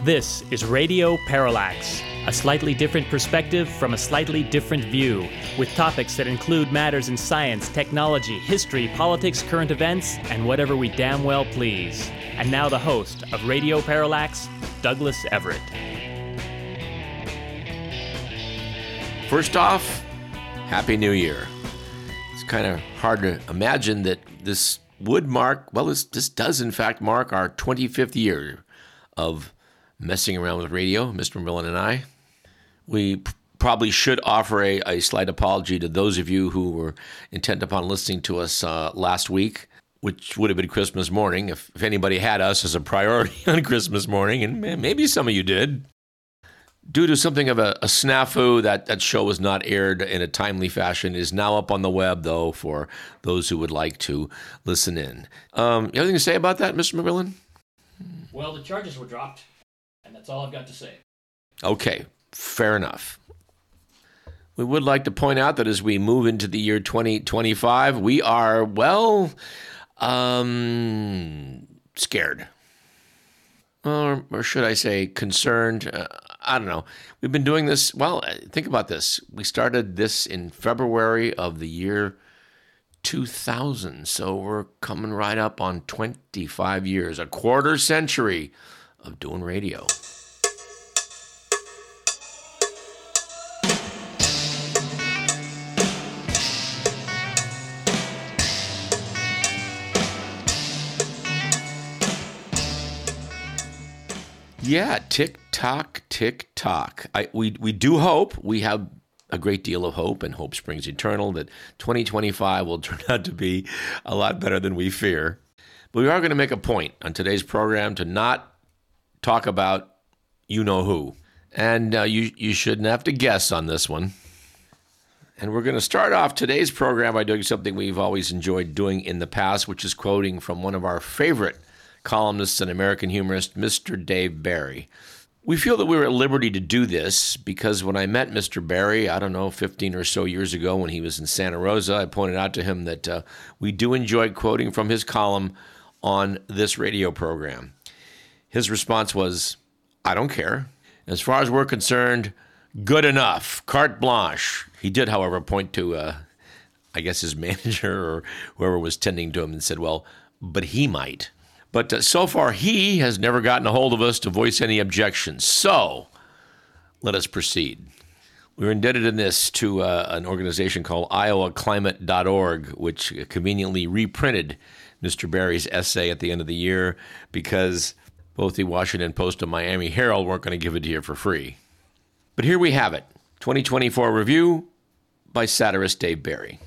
This is Radio Parallax, a slightly different perspective from a slightly different view, with topics that include matters in science, technology, history, politics, current events, and whatever we damn well please. And now the host of Radio Parallax, Douglas Everett. First off, Happy New Year. It's kind of hard to imagine that this would mark, well, this does in fact mark our 25th year of messing around with radio, Mr. Millen and I. We probably should offer a slight apology to those of you who were intent upon listening to us last week, which would have been Christmas morning, if anybody had us as a priority on Christmas morning, and maybe some of you did. Due to something of a snafu, that show was not aired in a timely fashion. It is now up on the web, though, for those who would like to listen in. You have anything to say about that, Mr. McMillan? Well, the charges were dropped, and that's all I've got to say. Okay, fair enough. We would like to point out that as we move into the year 2025, we are, well, scared. Or should I say concerned? I don't know. We've been doing this, well, think about this. We started this in February of the year 2000, so we're coming right up on 25 years, a quarter century of doing radio. Yeah, tick-tock, tick-tock. We do hope, we have a great deal of hope, and hope springs eternal, that 2025 will turn out to be a lot better than we fear. But we are going to make a point on today's program to not talk about you-know-who. And you shouldn't have to guess on this one. And we're going to start off today's program by doing something we've always enjoyed doing in the past, which is quoting from one of our favorite columnist and American humorist, Mr. Dave Barry. We feel that we were at liberty to do this because when I met Mr. Barry, 15 or so years ago when he was in Santa Rosa, I pointed out to him that we do enjoy quoting from his column on this radio program. His response was, I don't care. As far as we're concerned, good enough, carte blanche. He did, however, point to, his manager or whoever was tending to him and said, well, but he might. But so far, he has never gotten a hold of us to voice any objections. So, let us proceed. We're indebted in this to an organization called iowaclimate.org, which conveniently reprinted Mr. Barry's essay at the end of the year because both the Washington Post and Miami Herald weren't going to give it to you for free. But here we have it, 2024 review by satirist Dave Barry.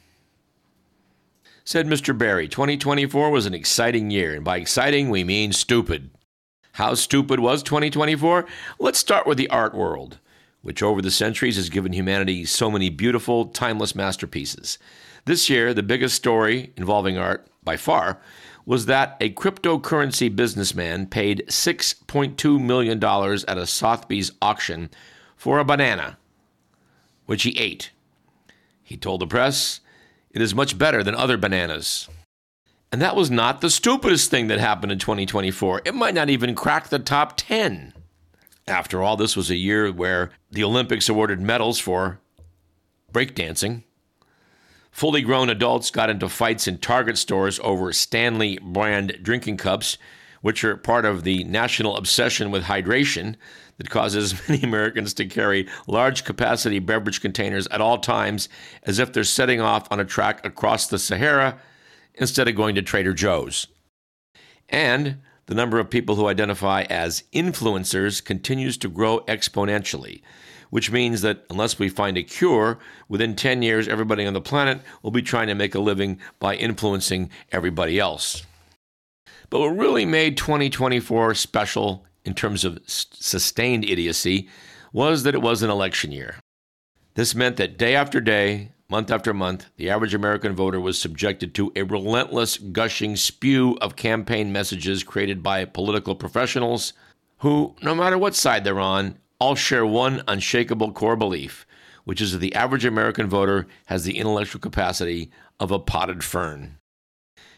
Said Mr. Barry, 2024 was an exciting year, and by exciting, we mean stupid. How stupid was 2024? Let's start with the art world, which over the centuries has given humanity so many beautiful, timeless masterpieces. This year, the biggest story involving art, by far, was that a cryptocurrency businessman paid $6.2 million at a Sotheby's auction for a banana, which he ate. He told the press, it is much better than other bananas. And that was not the stupidest thing that happened in 2024. It might not even crack the top 10. After all, this was a year where the Olympics awarded medals for breakdancing. Fully grown adults got into fights in Target stores over Stanley brand drinking cups, which are part of the national obsession with hydration that causes many Americans to carry large capacity beverage containers at all times as if they're setting off on a track across the Sahara instead of going to Trader Joe's. And the number of people who identify as influencers continues to grow exponentially, which means that unless we find a cure, within 10 years, everybody on the planet will be trying to make a living by influencing everybody else. But what really made 2024 special in terms of sustained idiocy was that it was an election year. This meant that day after day, month after month, the average American voter was subjected to a relentless gushing spew of campaign messages created by political professionals who, no matter what side they're on, all share one unshakable core belief, which is that the average American voter has the intellectual capacity of a potted fern.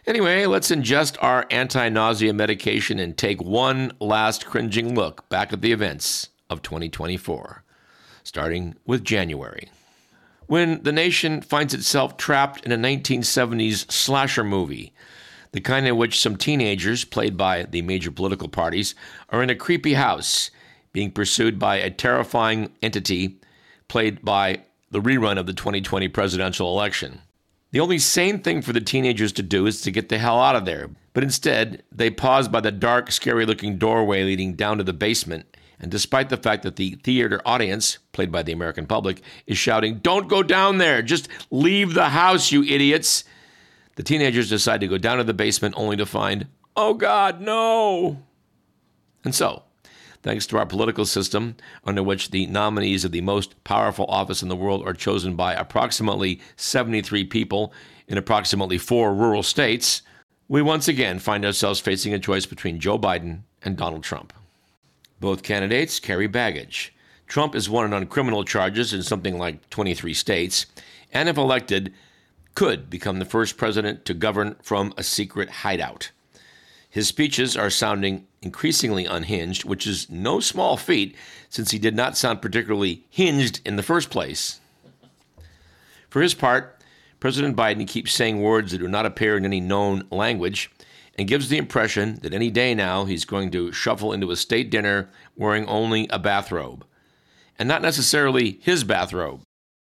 Anyway, let's ingest our anti-nausea medication and take one last cringing look back at the events of 2024, starting with January, when the nation finds itself trapped in a 1970s slasher movie, the kind in which some teenagers, played by the major political parties, are in a creepy house being pursued by a terrifying entity played by the rerun of the 2020 presidential election. The only sane thing for the teenagers to do is to get the hell out of there. But instead, they pause by the dark, scary-looking doorway leading down to the basement. And despite the fact that the theater audience, played by the American public, is shouting, "Don't go down there! Just leave the house, you idiots!" The teenagers decide to go down to the basement only to find, "Oh God, no!" And so, thanks to our political system, under which the nominees of the most powerful office in the world are chosen by approximately 73 people in approximately 4 rural states, we once again find ourselves facing a choice between Joe Biden and Donald Trump. Both candidates carry baggage. Trump is wanted on criminal charges in something like 23 states, and if elected, could become the first president to govern from a secret hideout. His speeches are sounding increasingly unhinged, which is no small feat since he did not sound particularly hinged in the first place. For his part, President Biden keeps saying words that do not appear in any known language and gives the impression that any day now he's going to shuffle into a state dinner wearing only a bathrobe, and not necessarily his bathrobe.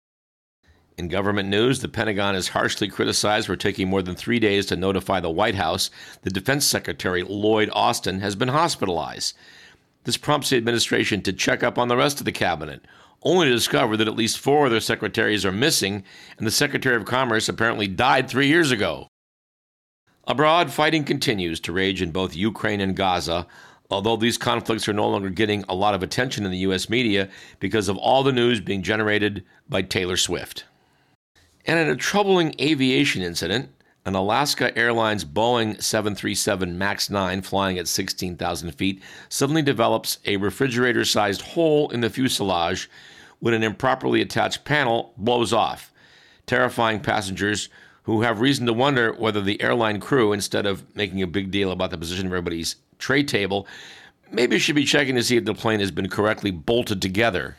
In government news, the Pentagon is harshly criticized for taking more than 3 days to notify the White House that Defense Secretary Lloyd Austin has been hospitalized. This prompts the administration to check up on the rest of the cabinet, only to discover that at least 4 of their secretaries are missing, and the Secretary of Commerce apparently died 3 years ago. Abroad, fighting continues to rage in both Ukraine and Gaza, although these conflicts are no longer getting a lot of attention in the U.S. media because of all the news being generated by Taylor Swift. And in a troubling aviation incident, an Alaska Airlines Boeing 737 MAX 9 flying at 16,000 feet suddenly develops a refrigerator-sized hole in the fuselage when an improperly attached panel blows off, terrifying passengers who have reason to wonder whether the airline crew, instead of making a big deal about the position of everybody's tray table, maybe should be checking to see if the plane has been correctly bolted together.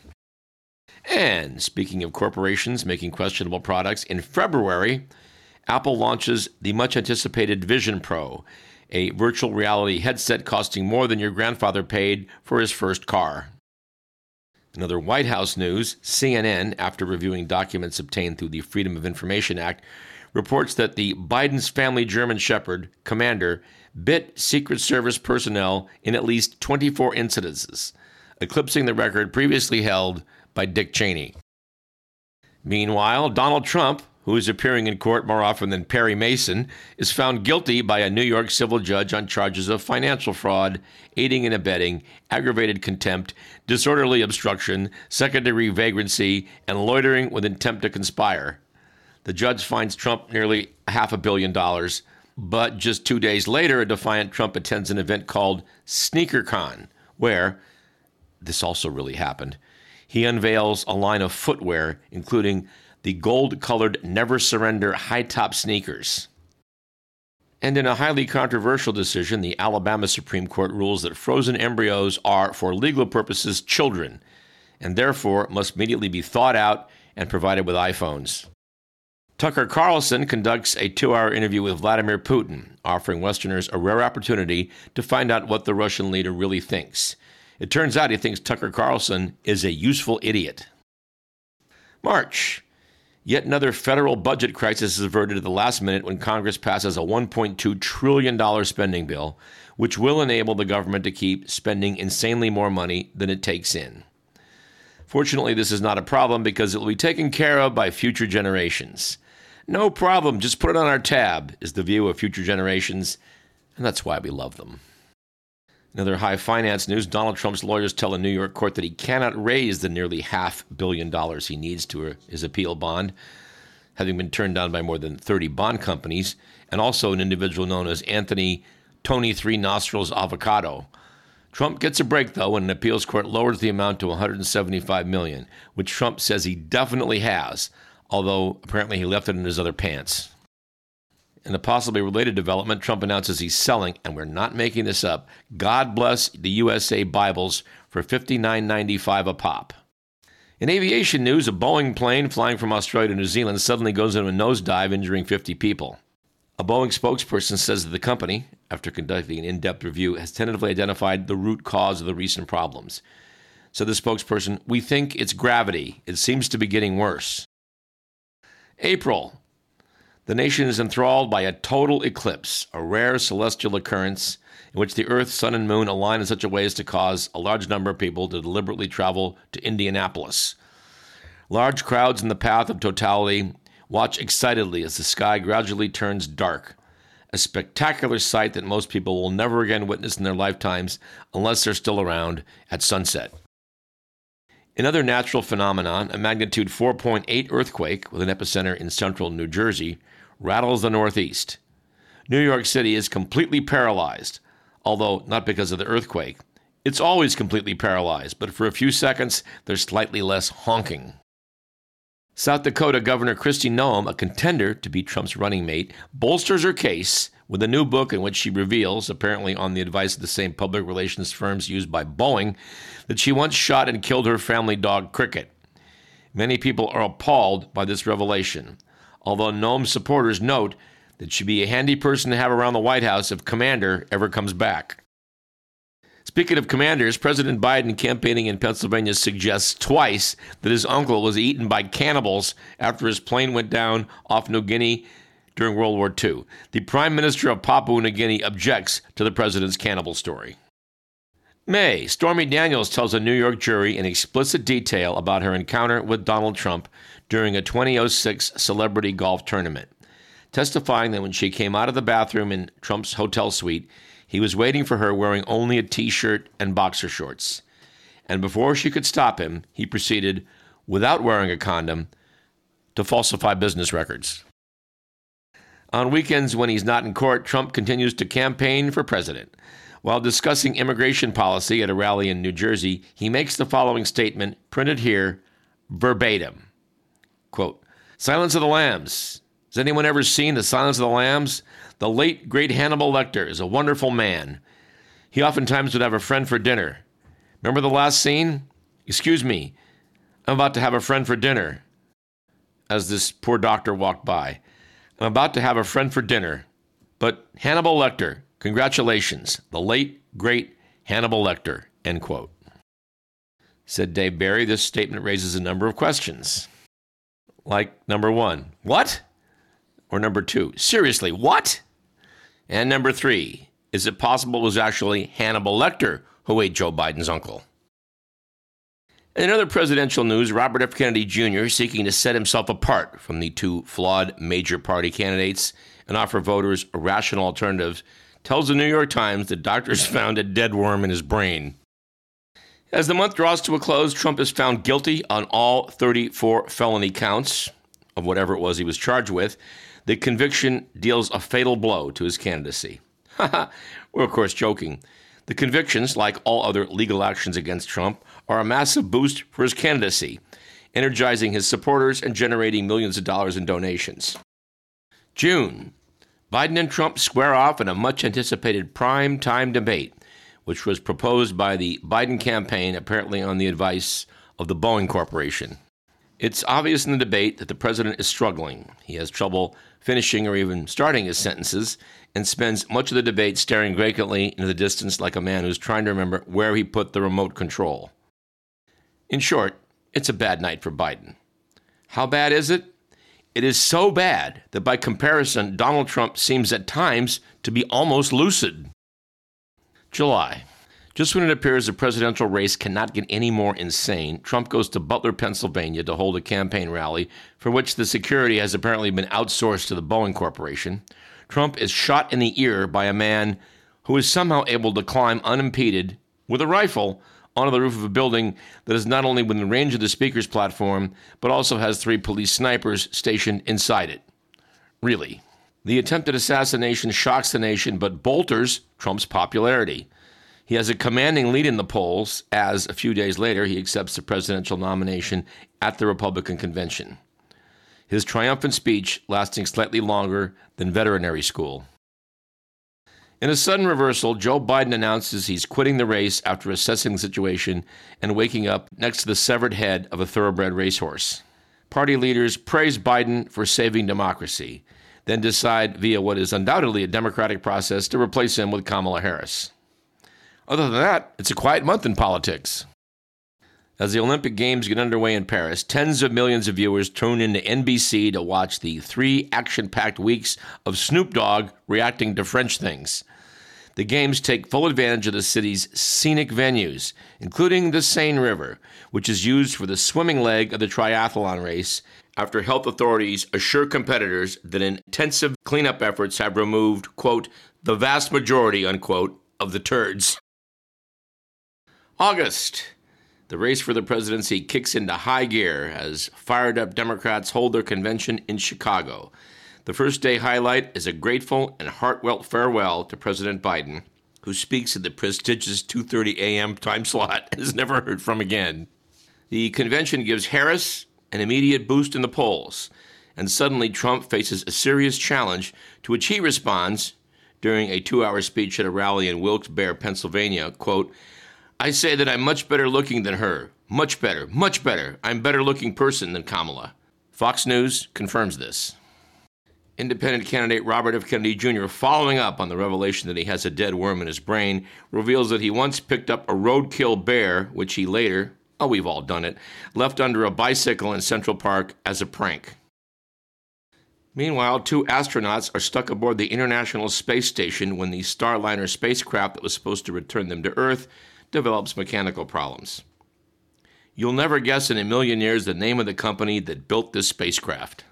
And speaking of corporations making questionable products, in February, Apple launches the much-anticipated Vision Pro, a virtual reality headset costing more than your grandfather paid for his first car. In other White House news, CNN, after reviewing documents obtained through the Freedom of Information Act, reports that the Biden's family German Shepherd, Commander, bit Secret Service personnel in at least 24 incidences, eclipsing the record previously held by Dick Cheney. Meanwhile, Donald Trump, who is appearing in court more often than Perry Mason, is found guilty by a New York civil judge on charges of financial fraud, aiding and abetting, aggravated contempt, disorderly obstruction, second-degree vagrancy, and loitering with intent to conspire. The judge fines Trump nearly $500 million, but just 2 days later, a defiant Trump attends an event called SneakerCon, where, this also really happened, he unveils a line of footwear, including the gold-colored Never Surrender high-top sneakers. And in a highly controversial decision, the Alabama Supreme Court rules that frozen embryos are, for legal purposes, children, and therefore must immediately be thawed out and provided with iPhones. Tucker Carlson conducts a 2-hour interview with Vladimir Putin, offering Westerners a rare opportunity to find out what the Russian leader really thinks. It turns out he thinks Tucker Carlson is a useful idiot. March. Yet another federal budget crisis is averted at the last minute when Congress passes a $1.2 trillion spending bill, which will enable the government to keep spending insanely more money than it takes in. Fortunately, this is not a problem because it will be taken care of by future generations. No problem, just put it on our tab, is the view of future generations, and that's why we love them. In other high finance news, Donald Trump's lawyers tell a New York court that he cannot raise the nearly $500 million he needs to his appeal bond, having been turned down by more than 30 bond companies, and also an individual known as Anthony Tony Three Nostrils Avocado. Trump gets a break, though, when an appeals court lowers the amount to $175 million, which Trump says he definitely has, although apparently he left it in his other pants. In a possibly related development, Trump announces he's selling, and we're not making this up, God Bless the USA Bibles for $59.95 a pop. In aviation news, a Boeing plane flying from Australia to New Zealand suddenly goes into a nosedive, injuring 50 people. A Boeing spokesperson says that the company, after conducting an in-depth review, has tentatively identified the root cause of the recent problems. So the spokesperson, "We think it's gravity. It seems to be getting worse." April. The nation is enthralled by a total eclipse, a rare celestial occurrence in which the Earth, Sun, and Moon align in such a way as to cause a large number of people to deliberately travel to Indianapolis. Large crowds in the path of totality watch excitedly as the sky gradually turns dark, a spectacular sight that most people will never again witness in their lifetimes unless they're still around at sunset. In other natural phenomenon, a magnitude 4.8 earthquake with an epicenter in central New Jersey rattles the Northeast. New York City is completely paralyzed, although not because of the earthquake. It's always completely paralyzed, but for a few seconds, there's slightly less honking. South Dakota Governor Kristi Noem, a contender to be Trump's running mate, bolsters her case with a new book in which she reveals, apparently on the advice of the same public relations firms used by Boeing, that she once shot and killed her family dog Cricket. Many people are appalled by this revelation, although Noem's supporters note that she'd be a handy person to have around the White House if Commander ever comes back. Speaking of commanders, President Biden, campaigning in Pennsylvania, suggests twice that his uncle was eaten by cannibals after his plane went down off New Guinea during World War II. The Prime Minister of Papua New Guinea objects to the president's cannibal story. May. Stormy Daniels tells a New York jury in explicit detail about her encounter with Donald Trump during a 2006 celebrity golf tournament, testifying that when she came out of the bathroom in Trump's hotel suite, he was waiting for her wearing only a T-shirt and boxer shorts. And before she could stop him, he proceeded, without wearing a condom, to falsify business records. On weekends when he's not in court, Trump continues to campaign for president. While discussing immigration policy at a rally in New Jersey, he makes the following statement, printed here, verbatim. Quote, "Silence of the Lambs. Has anyone ever seen The Silence of the Lambs? The late, great Hannibal Lecter is a wonderful man. He oftentimes would have a friend for dinner. Remember the last scene? Excuse me, I'm about to have a friend for dinner." As this poor doctor walked by. "I'm about to have a friend for dinner. But Hannibal Lecter, congratulations, the late, great Hannibal Lecter," end quote. Said Dave Barry, this statement raises a number of questions. Like, number one, what? Or number two, seriously, what? And number three, is it possible it was actually Hannibal Lecter who ate Joe Biden's uncle? In other presidential news, Robert F. Kennedy Jr., seeking to set himself apart from the two flawed major party candidates and offer voters a rational alternative, tells the New York Times that doctors found a dead worm in his brain. As the month draws to a close, Trump is found guilty on all 34 felony counts of whatever it was he was charged with. The conviction deals a fatal blow to his candidacy. We're, of course, joking. The convictions, like all other legal actions against Trump, are a massive boost for his candidacy, energizing his supporters and generating millions of dollars in donations. June. Biden and Trump square off in a much-anticipated prime-time debate, which was proposed by the Biden campaign, apparently on the advice of the Boeing Corporation. It's obvious in the debate that the president is struggling. He has trouble finishing or even starting his sentences and spends much of the debate staring vacantly into the distance like a man who's trying to remember where he put the remote control. In short, it's a bad night for Biden. How bad is it? It is so bad that by comparison, Donald Trump seems at times to be almost lucid. July. Just when it appears the presidential race cannot get any more insane, Trump goes to Butler, Pennsylvania to hold a campaign rally for which the security has apparently been outsourced to the Boeing Corporation. Trump is shot in the ear by a man who is somehow able to climb unimpeded with a rifle onto the roof of a building that is not only within range of the speaker's platform, but also has 3 police snipers stationed inside it. Really. The attempted assassination shocks the nation, but bolsters Trump's popularity. He has a commanding lead in the polls as, a few days later, he accepts the presidential nomination at the Republican convention. his triumphant speech lasting slightly longer than veterinary school. In a sudden reversal, Joe Biden announces he's quitting the race after assessing the situation and waking up next to the severed head of a thoroughbred racehorse. Party leaders praise Biden for saving democracy, then decide via what is undoubtedly a democratic process to replace him with Kamala Harris. Other than that, it's a quiet month in politics. As the Olympic Games get underway in Paris, tens of millions of viewers tune into NBC to watch the 3 action-packed weeks of Snoop Dogg reacting to French things. The Games take full advantage of the city's scenic venues, including the Seine River, which is used for the swimming leg of the triathlon race, after health authorities assure competitors that intensive cleanup efforts have removed, quote, the vast majority, unquote, of the turds. August. The race for the presidency kicks into high gear as fired-up Democrats hold their convention in Chicago. The first day highlight is a grateful and heartfelt farewell to President Biden, who speaks at the prestigious 2:30 a.m. time slot and is never heard from again. The convention gives Harris an immediate boost in the polls, and suddenly Trump faces a serious challenge to which he responds during a 2-hour speech at a rally in Wilkes-Barre, Pennsylvania, quote, I say that I'm much better looking than her. Much better, much better. I'm a better looking person than Kamala. Fox News confirms this. Independent candidate Robert F. Kennedy Jr., following up on the revelation that he has a dead worm in his brain, reveals that he once picked up a roadkill bear, which he later, we've all done it, left under a bicycle in Central Park as a prank. Meanwhile, 2 astronauts are stuck aboard the International Space Station when the Starliner spacecraft that was supposed to return them to Earth develops mechanical problems. You'll never guess in a million years the name of the company that built this spacecraft.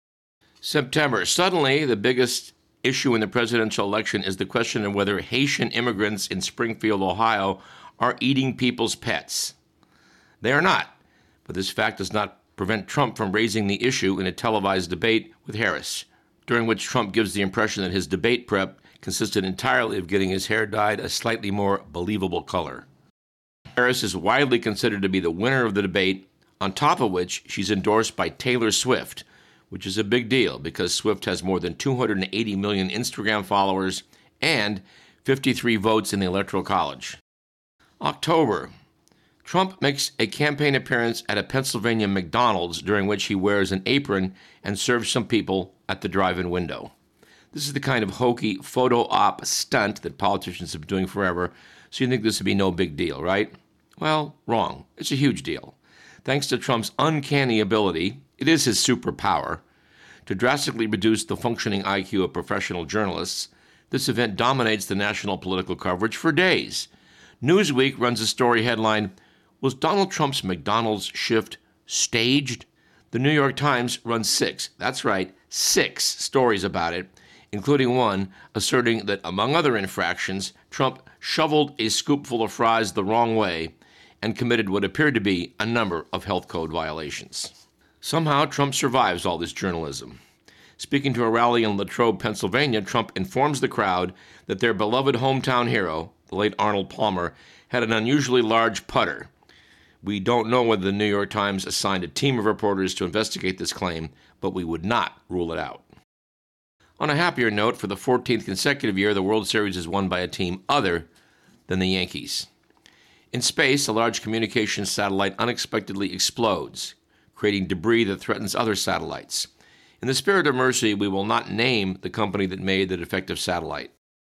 September. Suddenly, the biggest issue in the presidential election is the question of whether Haitian immigrants in Springfield, Ohio, are eating people's pets. They are not, but this fact does not prevent Trump from raising the issue in a televised debate with Harris, during which Trump gives the impression that his debate prep consisted entirely of getting his hair dyed a slightly more believable color. Harris is widely considered to be the winner of the debate, on top of which she's endorsed by Taylor Swift, which is a big deal because Swift has more than 280 million Instagram followers and 53 votes in the Electoral College. October. Trump makes a campaign appearance at a Pennsylvania McDonald's during which he wears an apron and serves some people at the drive-in window. This is the kind of hokey photo op stunt that politicians have been doing forever, so you think this would be no big deal, right? Well, wrong. It's a huge deal. Thanks to Trump's uncanny ability, it is his superpower, to drastically reduce the functioning IQ of professional journalists, this event dominates the national political coverage for days. Newsweek runs a story headline, Was Donald Trump's McDonald's shift staged? The New York Times runs 6, that's right, 6 stories about it, including one asserting that, among other infractions, Trump shoveled a scoopful of fries the wrong way and committed what appeared to be a number of health code violations. Somehow, Trump survives all this journalism. Speaking to a rally in Latrobe, Pennsylvania, Trump informs the crowd that their beloved hometown hero, the late Arnold Palmer, had an unusually large putter. We don't know whether the New York Times assigned a team of reporters to investigate this claim, but we would not rule it out. On a happier note, for the 14th consecutive year, the World Series is won by a team other than the Yankees. In space, a large communications satellite unexpectedly explodes, creating debris that threatens other satellites. In the spirit of mercy, we will not name the company that made the defective satellite.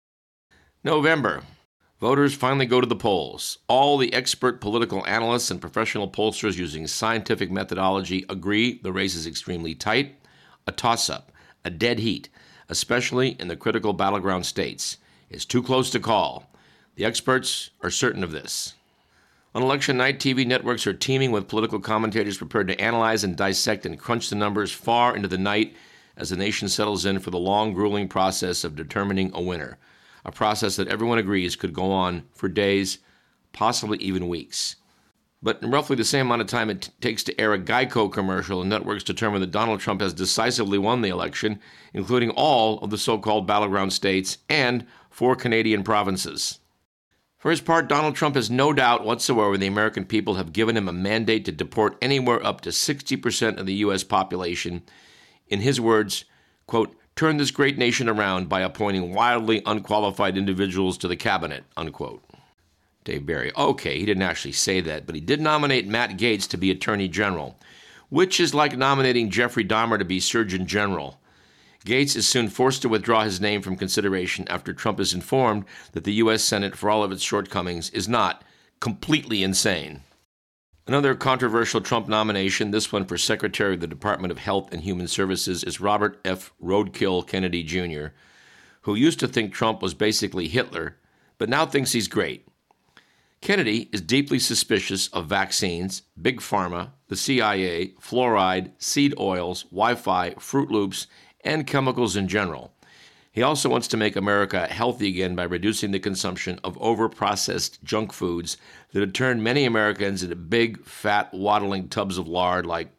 November. Voters finally go to the polls. All the expert political analysts and professional pollsters using scientific methodology agree the race is extremely tight, a toss-up, a dead heat, especially in the critical battleground states. It's too close to call. The experts are certain of this. On election night, TV networks are teeming with political commentators prepared to analyze and dissect and crunch the numbers far into the night as the nation settles in for the long, grueling process of determining a winner, a process that everyone agrees could go on for days, possibly even weeks. But in roughly the same amount of time it takes to air a Geico commercial, the networks determine that Donald Trump has decisively won the election, including all of the so-called battleground states and 4 Canadian provinces. For his part, Donald Trump has no doubt whatsoever the American people have given him a mandate to deport anywhere up to 60% of the U.S. population in his words, quote, turn this great nation around by appointing wildly unqualified individuals to the cabinet, unquote. Dave Barry. Okay, he didn't actually say that, but he did nominate Matt Gaetz to be Attorney General, which is like nominating Jeffrey Dahmer to be Surgeon General. Gaetz is soon forced to withdraw his name from consideration after Trump is informed that the U.S. Senate, for all of its shortcomings, is not completely insane. Another controversial Trump nomination, this one for Secretary of the Department of Health and Human Services, is Robert F. Roadkill Kennedy Jr., who used to think Trump was basically Hitler, but now thinks he's great. Kennedy is deeply suspicious of vaccines, Big Pharma, the CIA, fluoride, seed oils, Wi-Fi, Fruit Loops, and chemicals in general. He also wants to make America healthy again by reducing the consumption of over-processed junk foods that have turned many Americans into big, fat, waddling tubs of lard like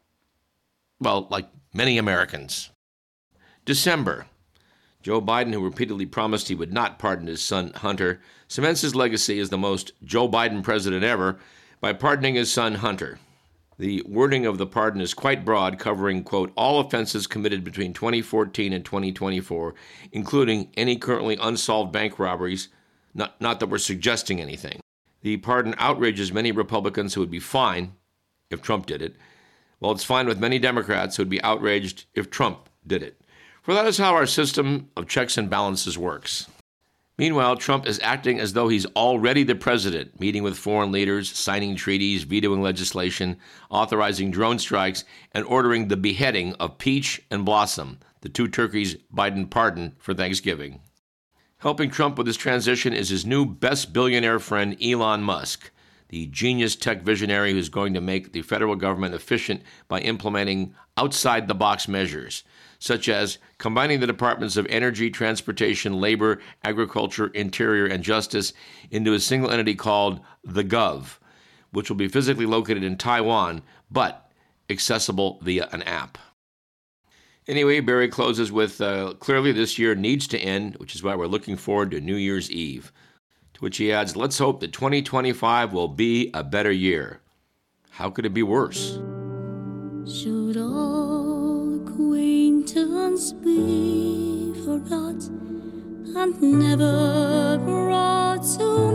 many Americans. December. Joe Biden, who repeatedly promised he would not pardon his son Hunter, cements his legacy as the most Joe Biden president ever by pardoning his son Hunter. The wording of the pardon is quite broad, covering, quote, all offenses committed between 2014 and 2024, including any currently unsolved bank robberies, not that we're suggesting anything. The pardon outrages many Republicans who would be fine if Trump did it, while it's fine with many Democrats who would be outraged if Trump did it. For that is how our system of checks and balances works. Meanwhile, Trump is acting as though he's already the president, meeting with foreign leaders, signing treaties, vetoing legislation, authorizing drone strikes, and ordering the beheading of Peach and Blossom, the two turkeys Biden pardoned for Thanksgiving. Helping Trump with his transition is his new best billionaire friend, Elon Musk, the genius tech visionary who's going to make the federal government efficient by implementing outside-the-box measures, such as combining the departments of energy, transportation, labor, agriculture, interior, and justice into a single entity called the Gov, which will be physically located in Taiwan, but accessible via an app. Anyway, Barry closes with, clearly this year needs to end, which is why we're looking forward to New Year's Eve. To which he adds, let's hope that 2025 will be a better year. How could it be worse? Should all acquaintance be forgot and never brought to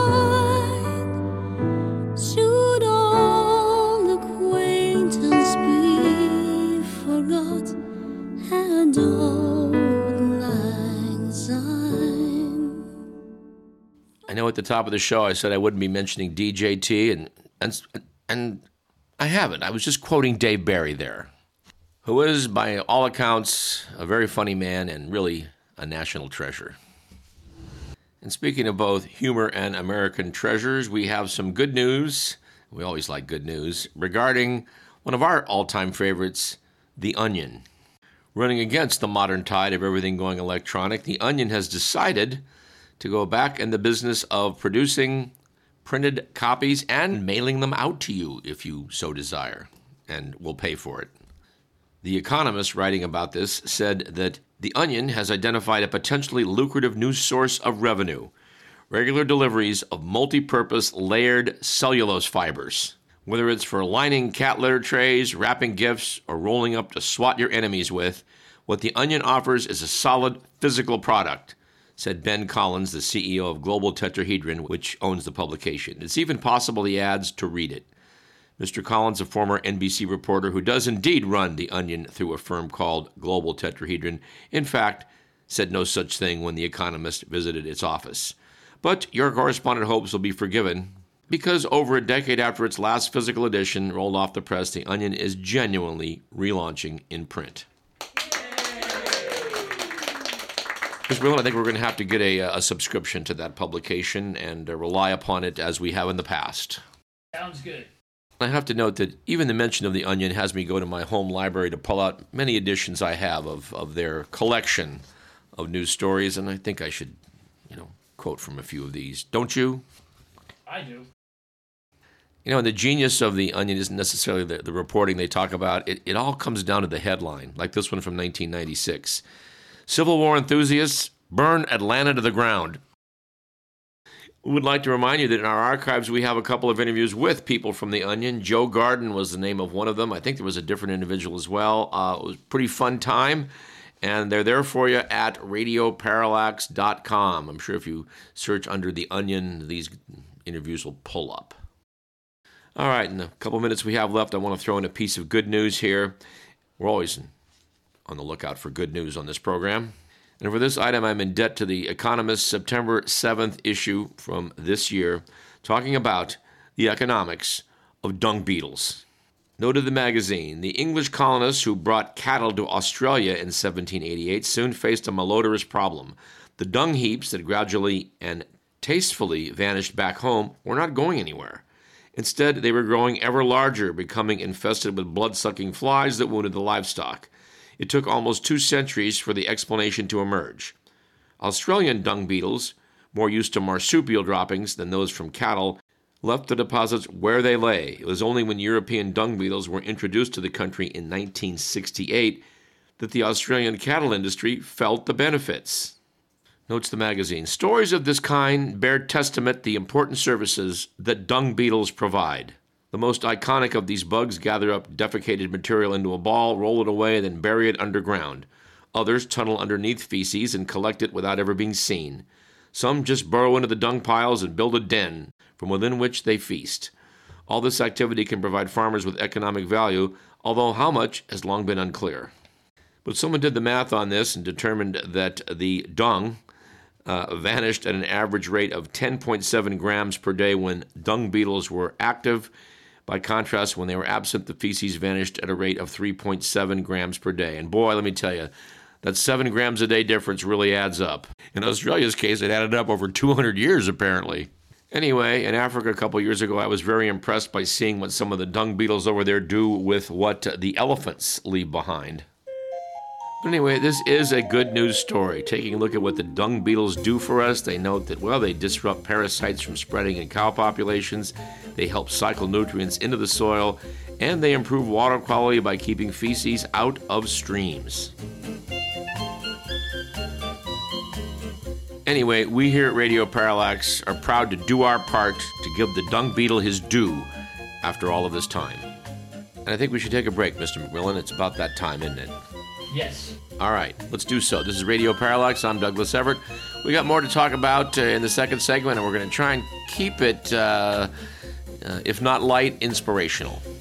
mind? Should all acquaintance be forgot and old lang syne? I know at the top of the show I said I wouldn't be mentioning DJT, and I haven't. I was just quoting Dave Barry there, who is, by all accounts, a very funny man and really a national treasure. And speaking of both humor and American treasures, we have some good news. We always like good news regarding one of our all-time favorites, The Onion. Running against the modern tide of everything going electronic, The Onion has decided to go back in the business of producing printed copies and mailing them out to you if you so desire, and will pay for it. The Economist, writing about this, said that The Onion has identified a potentially lucrative new source of revenue: regular deliveries of multi-purpose layered cellulose fibers. Whether it's for lining cat litter trays, wrapping gifts, or rolling up to swat your enemies with, what The Onion offers is a solid physical product, said Ben Collins, the CEO of Global Tetrahedron, which owns the publication. It's even possible, he adds, to read it. Mr. Collins, a former NBC reporter who does indeed run The Onion through a firm called Global Tetrahedron, in fact, said no such thing when The Economist visited its office. But your correspondent hopes will be forgiven, because over a decade after its last physical edition rolled off the press, The Onion is genuinely relaunching in print. Ms. Whelan, I think we're going to have to get a subscription to that publication and rely upon it as we have in the past. Sounds good. I have to note that even the mention of The Onion has me go to my home library to pull out many editions I have of their collection of news stories, and I think I should, quote from a few of these. Don't you? I do. The genius of The Onion isn't necessarily the reporting they talk about. It all comes down to the headline, like this one from 1996. Civil War enthusiasts burn Atlanta to the ground. We would like to remind you that in our archives we have a couple of interviews with people from The Onion. Joe Garden was the name of one of them. I think there was a different individual as well. It was a pretty fun time, and they're there for you at radioparallax.com. I'm sure if you search under The Onion, these interviews will pull up. All right, in the couple minutes we have left, I want to throw in a piece of good news here. We're always on the lookout for good news on this program. And for this item, I'm in debt to The Economist's September 7th issue from this year, talking about the economics of dung beetles. Noted the magazine, the English colonists who brought cattle to Australia in 1788 soon faced a malodorous problem. The dung heaps that gradually and tastefully vanished back home were not going anywhere. Instead, they were growing ever larger, becoming infested with blood-sucking flies that wounded the livestock. It took almost 2 centuries for the explanation to emerge. Australian dung beetles, more used to marsupial droppings than those from cattle, left the deposits where they lay. It was only when European dung beetles were introduced to the country in 1968 that the Australian cattle industry felt the benefits. Notes the magazine, stories of this kind bear testament to the important services that dung beetles provide. The most iconic of these bugs gather up defecated material into a ball, roll it away, then bury it underground. Others tunnel underneath feces and collect it without ever being seen. Some just burrow into the dung piles and build a den from within which they feast. All this activity can provide farmers with economic value, although how much has long been unclear. But someone did the math on this and determined that the dung vanished at an average rate of 10.7 grams per day when dung beetles were active. By contrast, when they were absent, the feces vanished at a rate of 3.7 grams per day. And boy, let me tell you, that 7 grams a day difference really adds up. In Australia's case, it added up over 200 years, apparently. Anyway, in Africa a couple years ago, I was very impressed by seeing what some of the dung beetles over there do with what the elephants leave behind. But anyway, this is a good news story. Taking a look at what the dung beetles do for us, they note that, well, they disrupt parasites from spreading in cow populations, they help cycle nutrients into the soil, and they improve water quality by keeping feces out of streams. Anyway, we here at Radio Parallax are proud to do our part to give the dung beetle his due after all of this time. And I think we should take a break, Mr. McMillan. It's about that time, isn't it? Yes. All right, let's do so. This is Radio Parallax. I'm Douglas Everett. We got more to talk about in the second segment, and we're going to try and keep it, if not light, inspirational.